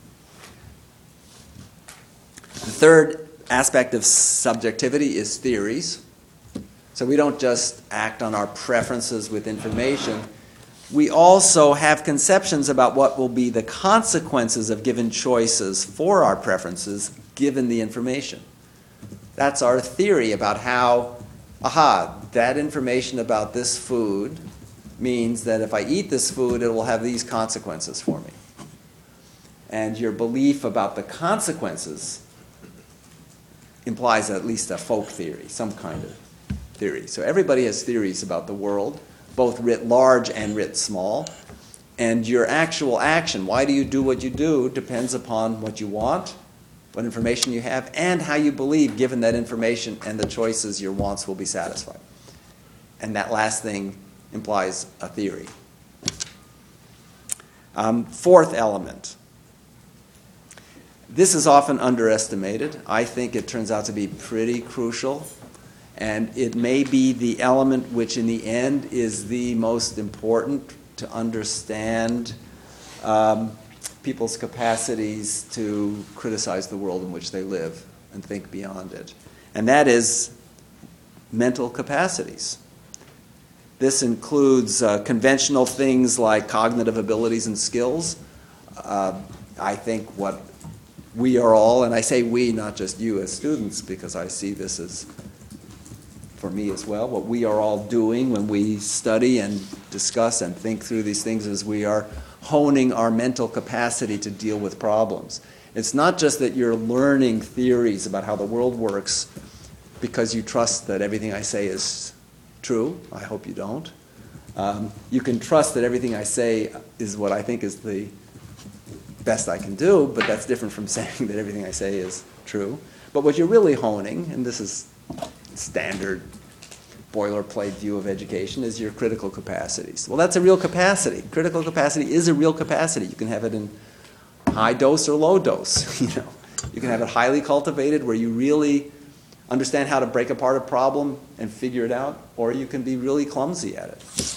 The third aspect of subjectivity is theories. So we don't just act on our preferences with information. We also have conceptions about what will be the consequences of given choices for our preferences given the information. That's our theory about how, aha, that information about this food means that if I eat this food, it will have these consequences for me. And your belief about the consequences implies at least a folk theory, some kind of theory. So everybody has theories about the world, both writ large and writ small. And your actual action, why do you do what you do, depends upon what you want, what information you have, and how you believe, given that information and the choices, your wants will be satisfied. And that last thing implies a theory. Um, fourth element. This is often underestimated. I think it turns out to be pretty crucial, and it may be the element which in the end is the most important to understand um, people's capacities to criticize the world in which they live and think beyond it. And that is mental capacities. This includes uh, conventional things like cognitive abilities and skills. Uh, I think what we are all, and I say we, not just you as students, because I see this as, for me as well, what we are all doing when we study and discuss and think through these things is we are honing our mental capacity to deal with problems. It's not just that you're learning theories about how the world works because you trust that everything I say is true. I hope you don't. Um, you can trust that everything I say is what I think is the best I can do, but that's different from saying that everything I say is true. But what you're really honing, and this is standard boilerplate view of education, is your critical capacities. Well, that's a real capacity. Critical capacity is a real capacity. You can have it in high dose or low dose. You know, you can have it highly cultivated where you really understand how to break apart a problem and figure it out, or you can be really clumsy at it.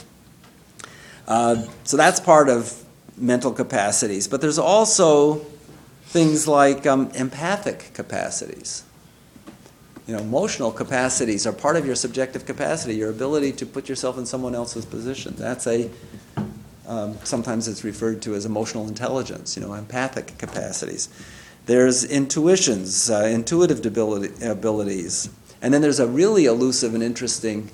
Uh, so that's part of mental capacities. But there's also things like um, empathic capacities. You know, emotional capacities are part of your subjective capacity, your ability to put yourself in someone else's position. That's a, um, sometimes it's referred to as emotional intelligence, you know, empathic capacities. There's intuitions, uh, intuitive ability, abilities. And then there's a really elusive and interesting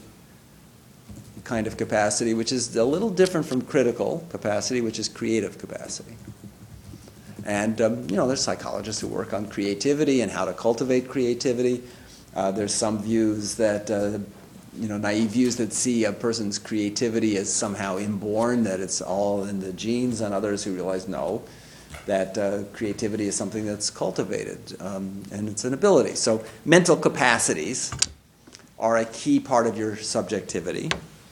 kind of capacity, which is a little different from critical capacity, which is creative capacity. And, um, you know, there's psychologists who work on creativity and how to cultivate creativity. Uh, there's some views that, uh, you know, naive views that see a person's creativity as somehow inborn, that it's all in the genes, and others who realize, no, that uh, creativity is something that's cultivated, um, and it's an ability. So mental capacities are a key part of your subjectivity.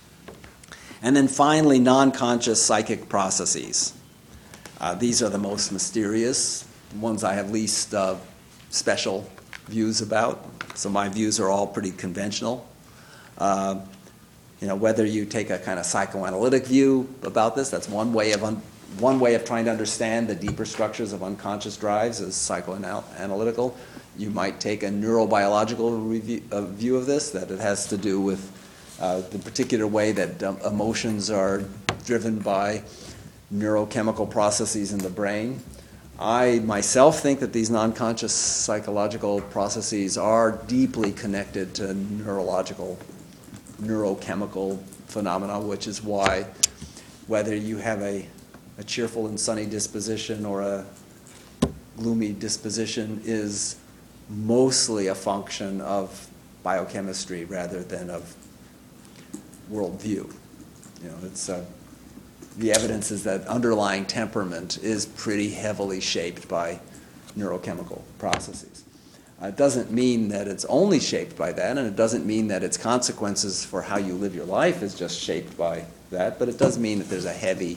And then finally, non-conscious psychic processes. Uh, these are the most mysterious, the ones I have least uh, special views about. So my views are all pretty conventional. Uh, you know, whether you take a kind of psychoanalytic view about this, that's one way of un- one way of trying to understand the deeper structures of unconscious drives is psychoanalytical. You might take a neurobiological review, uh, view of this, that it has to do with uh, the particular way that um, emotions are driven by neurochemical processes in the brain. I myself think that these non-conscious psychological processes are deeply connected to neurological, neurochemical phenomena, which is why whether you have a, a cheerful and sunny disposition or a gloomy disposition is mostly a function of biochemistry rather than of worldview. You know, it's uh, the evidence is that underlying temperament is pretty heavily shaped by neurochemical processes. Uh, it doesn't mean that it's only shaped by that, and it doesn't mean that its consequences for how you live your life is just shaped by that, but it does mean that there's a heavy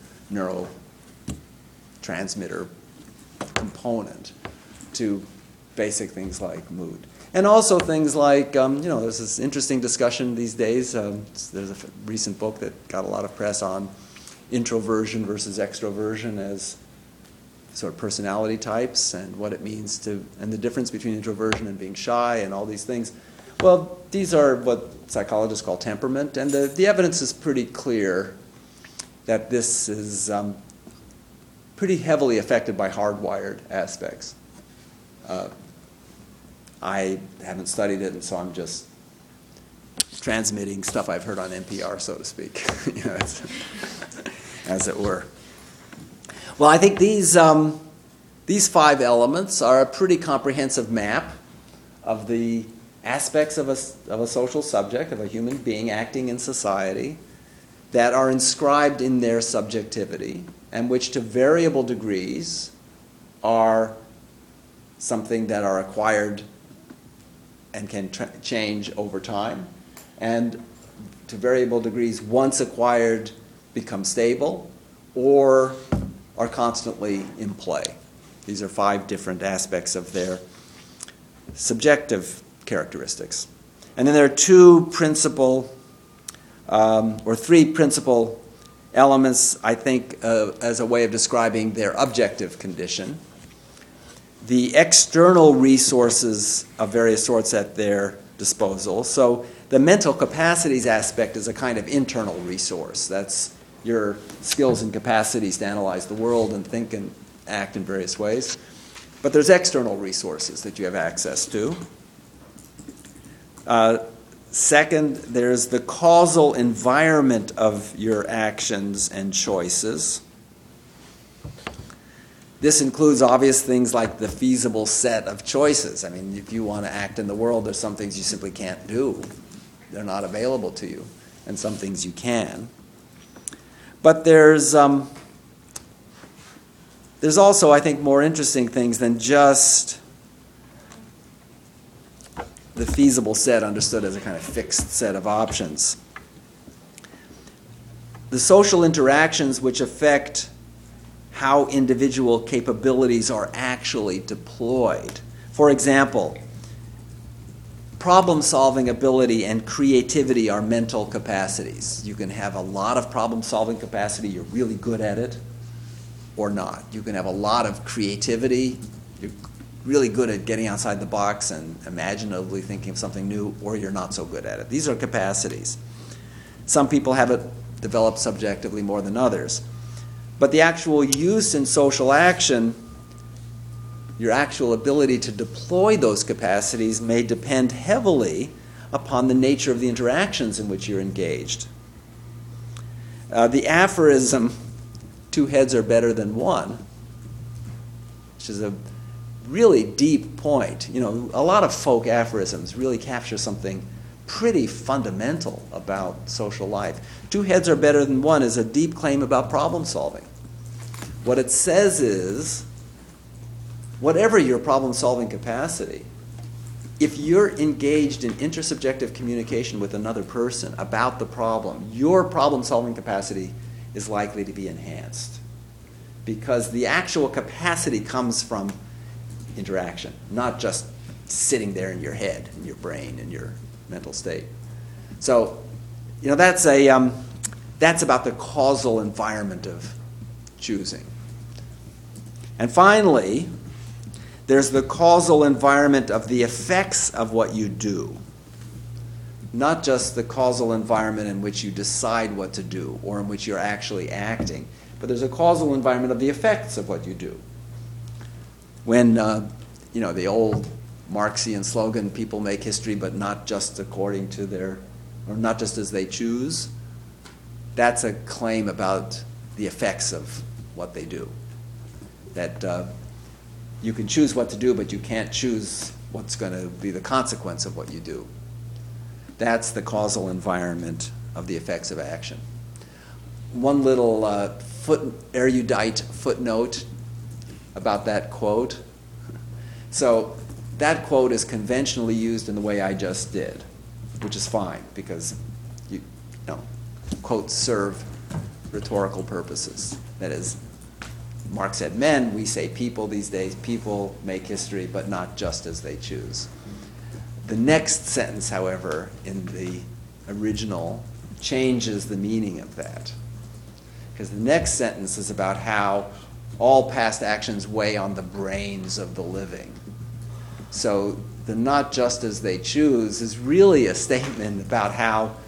neurotransmitter component to basic things like mood. And also things like, um, you know, there's this interesting discussion these days. Um, there's a f- recent book that got a lot of press on introversion versus extroversion as sort of personality types and what it means to, and the difference between introversion and being shy and all these things. Well, these are what psychologists call temperament, and the, the evidence is pretty clear that this is um, pretty heavily affected by hardwired aspects. Uh, I haven't studied it, and so I'm just transmitting stuff I've heard on N P R, so to speak, you know, as, as it were. Well, I think these um, these five elements are a pretty comprehensive map of the aspects of a, of a social subject, of a human being acting in society, that are inscribed in their subjectivity, and which to variable degrees are something that are acquired and can tra- change over time, and to variable degrees, once acquired, become stable, or are constantly in play. These are five different aspects of their subjective characteristics. And then there are two principal, um, or three principal elements, I think, uh, as a way of describing their objective condition. The external resources of various sorts at their disposal. So the mental capacities aspect is a kind of internal resource. That's your skills and capacities to analyze the world and think and act in various ways. But there's external resources that you have access to. Uh, second, there's the causal environment of your actions and choices. This includes obvious things like the feasible set of choices. I mean, if you want to act in the world, there's some things you simply can't do. They're not available to you, and some things you can. But there's um, there's also, I think, more interesting things than just the feasible set understood as a kind of fixed set of options. The social interactions which affect how individual capabilities are actually deployed. For example, problem-solving ability and creativity are mental capacities. You can have a lot of problem-solving capacity, you're really good at it, or not. You can have a lot of creativity, you're really good at getting outside the box and imaginatively thinking of something new, or you're not so good at it. These are capacities. Some people have it developed subjectively more than others. But the actual use in social action, your actual ability to deploy those capacities may depend heavily upon the nature of the interactions in which you're engaged. Uh, the aphorism, two heads are better than one, which is a really deep point. You know, a lot of folk aphorisms really capture something pretty fundamental about social life. Two heads are better than one is a deep claim about problem solving. What it says is, whatever your problem solving capacity, if you're engaged in intersubjective communication with another person about the problem, your problem solving capacity is likely to be enhanced. Because the actual capacity comes from interaction, not just sitting there in your head, in your brain, in your mental state. So, you know, that's a um, that's about the causal environment of choosing. And finally, there's the causal environment of the effects of what you do. Not just the causal environment in which you decide what to do or in which you're actually acting, but there's a causal environment of the effects of what you do. When, uh, you know, the old Marxian slogan, people make history but not just according to their, or not just as they choose, that's a claim about the effects of what they do. That uh, you can choose what to do, but you can't choose what's going to be the consequence of what you do. That's the causal environment of the effects of action. One little uh, foot, erudite footnote about that quote. So that quote is conventionally used in the way I just did, which is fine because you, you know, quotes serve rhetorical purposes. That is, Marx said men, we say people these days. People make history, but not just as they choose. The next sentence, however, in the original changes the meaning of that. Because the next sentence is about how all past actions weigh on the brains of the living. So the not just as they choose is really a statement about how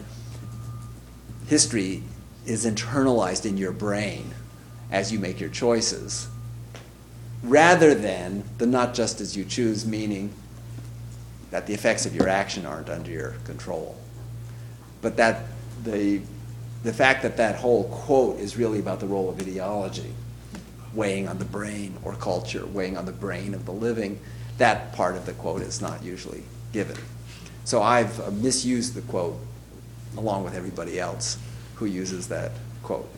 history is internalized in your brain as you make your choices, rather than the not just as you choose, meaning that the effects of your action aren't under your control. But that the, the fact that that whole quote is really about the role of ideology, weighing on the brain, or culture, weighing on the brain of the living, that part of the quote is not usually given. So I've uh, misused the quote along with everybody else who uses that quote.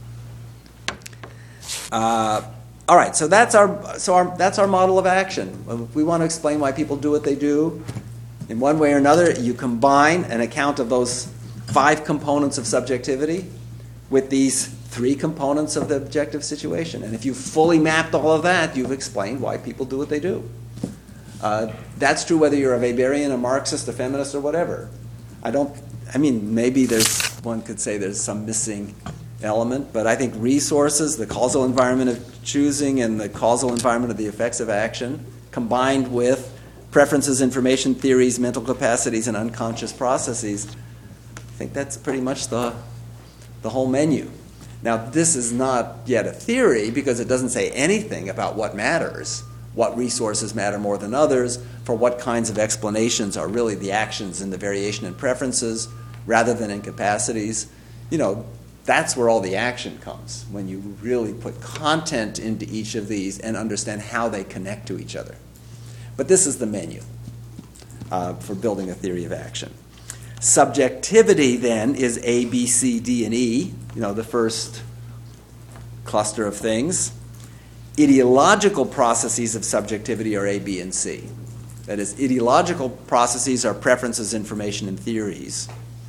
Uh, all right, so that's our so our that's our model of action. If we want to explain why people do what they do, in one way or another, you combine an account of those five components of subjectivity with these three components of the objective situation. And if you've fully mapped all of that, you've explained why people do what they do. Uh, that's true whether you're a Weberian, a Marxist, a feminist, or whatever. I don't. I mean, maybe there's one could say there's some missing element, but I think resources, the causal environment of choosing and the causal environment of the effects of action, combined with preferences, information theories, mental capacities, and unconscious processes. I think that's pretty much the, the whole menu. Now, this is not yet a theory because it doesn't say anything about what matters, what resources matter more than others, for what kinds of explanations are really the actions in the variation in preferences rather than in capacities. You know, that's where all the action comes, when you really put content into each of these and understand how they connect to each other. But this is the menu uh, for building a theory of action. Subjectivity, then, is A, B, C, D, and E, you know, the first cluster of things. Ideological processes of subjectivity are A, B, and C. That is, ideological processes are preferences, information, and theories.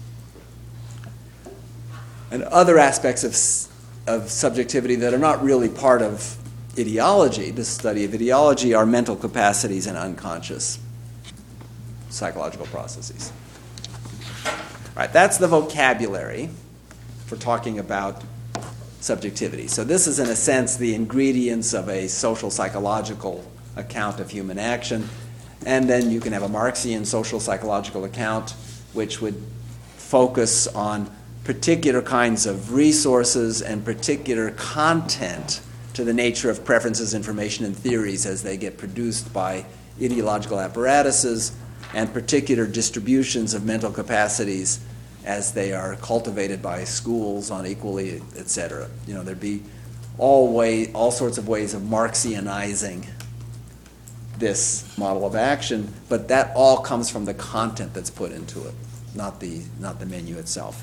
And other aspects of, of subjectivity that are not really part of ideology, the study of ideology, are mental capacities and unconscious psychological processes. All right, that's the vocabulary for talking about subjectivity. So this is, in a sense, the ingredients of a social psychological account of human action. And then you can have a Marxian social psychological account, which would focus on particular kinds of resources and particular content to the nature of preferences, information, and theories as they get produced by ideological apparatuses, and particular distributions of mental capacities as they are cultivated by schools unequally, et cetera. You know, there'd be all way, all sorts of ways of Marxianizing this model of action, but that all comes from the content that's put into it, not the not the menu itself.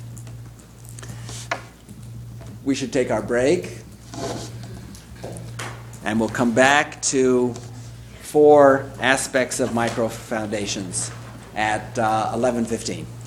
We should take our break, and we'll come back to four aspects of micro foundations at uh, eleven fifteen.